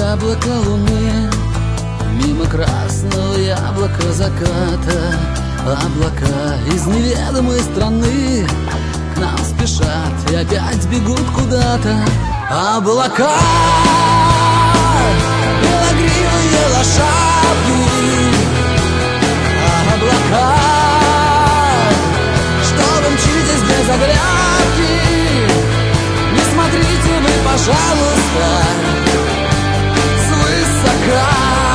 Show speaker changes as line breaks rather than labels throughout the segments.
яблоко луны, мимо красного яблока заката. Облака из неведомой страны к нам спешат и опять бегут куда-то. Облака, белогривые лошадки. Облака, что вы мчитесь без оглядки. Не смотрите вы, пожалуйста, свысока,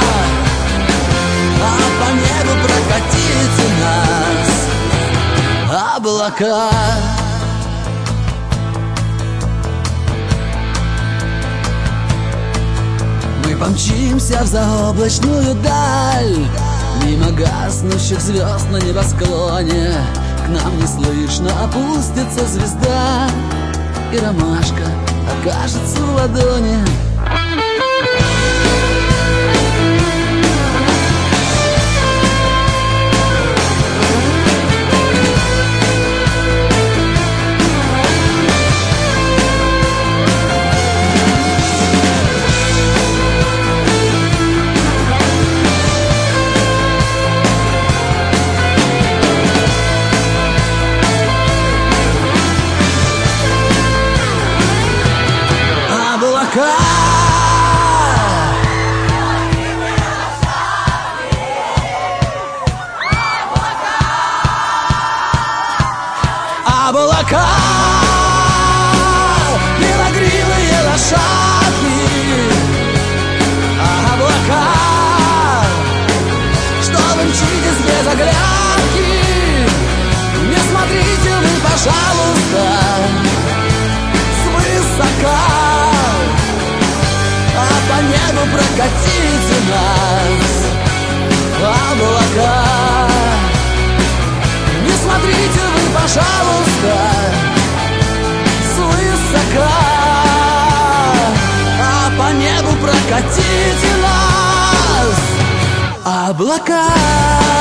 а по небу прокатите нас облака. Мы помчимся в заоблачную даль, мимо гаснущих звезд на небосклоне. К нам неслышно опустится звезда, и ромашка окажется в ладони. Облака, белогривые лошадки. Облака, что вы мчитесь без оглядки. Не смотрите вы, пожалуйста, свысока, а по небу прокатите нас облака. Не смотрите вы, пожалуйста, свысока, а по небу прокатите нас облака.